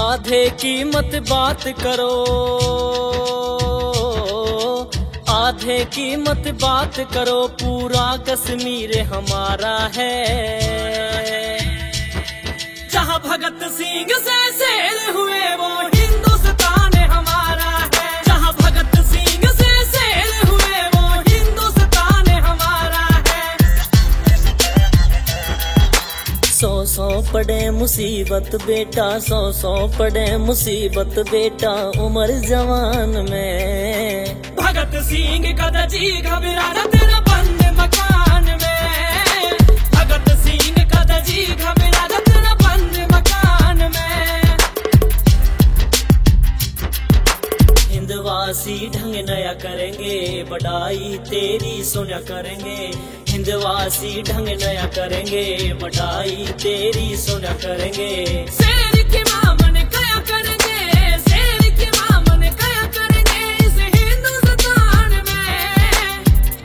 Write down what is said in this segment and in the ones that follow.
आधे की मत बात करो, आधे की मत बात करो, पूरा कश्मीर हमारा है। जहाँ भगत सिंह से शेर हुए वो हिंदुस्तान हमारा है। जहाँ भगत सिंह से शेर हुए वो हिंदुस्तान हमारा है। सौ पड़े मुसीबत बेटा, सौ पड़े मुसीबत बेटा, उम्र जवान में। भगत सिंह का जी घबरा तेरा बंद मकान में। भगत सिंह का जी घबरा तेरा बंद मकान में। हिंदवासी ढंग नया करेंगे, बढ़ाई तेरी सुना करेंगे। हिंदवासी ढंग नया करेंगे, बढ़ाई तेरी सुना करेंगे। शेर की मामन कया करेंगे, शेर की मामन कया करेंगे इस हिंदुस्तान में।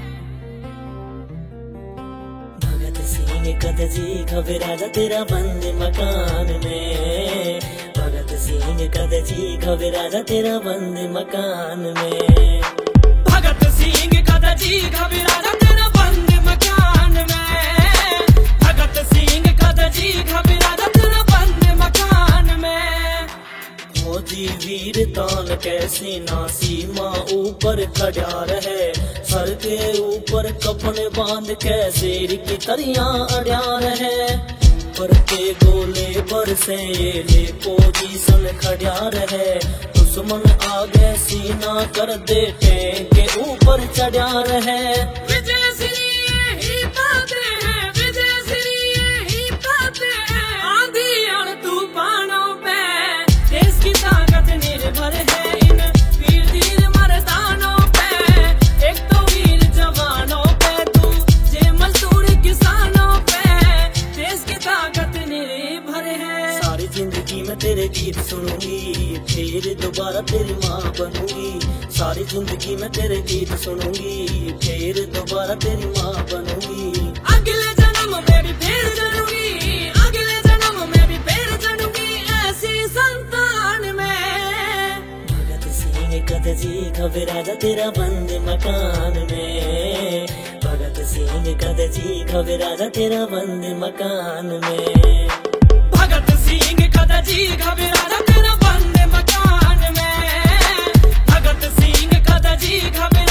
भगत सिंह का जी घबरा तेरा बंद मकान में। भगत सिंह का जी घबरा तेरा बंद मकान में। भगत सिंह का जी घबरा तेरा बंद मकान में। भगत सिंह का जी घबरा तेरा बंद मकान में। मोदी वीर तान कैसी ना सीमा ऊपर खड़ा रहे। सर के ऊपर कफन बांध कैसे की तरिया अड़ा रहे। पर के गोले बरसे ये पोजीशन खड़ा रहे। दुश्मन आगे सीना कर दे के ऊपर चढ़ा रहे। विजय श्री यही पाते हैं, विजय श्री यही पाते हैं। आंधी और तूफानों पे देश की ताकत निर्भर है इन वीर धीर मर्दानों पे। एक तो वीर जवानों पे, दूजे मजदूर किसानों पे। देश की ताकत निर्भर है। सारी जिंदगी में तेरे गीत सुनूंगी, फिर दोबारा तेरी माँ बनूंगी। सारी जिंदगी में तेरे गीत सुनूंगी, फिर दोबारा तेरी माँ बनूंगी। अगले जन्म में भी फिर जरूंगी, अगले जन्म में भी फिर जरूंगी ऐसी संतान में। भगत सिंह का जी घबरा तेरा बंद मकान में। भगत सिंह का जी घबरा तेरा बंद मकान में। भगत सिंह का जी घबरा तेरा बंद मकान में। भगत सिंह का जी घबरा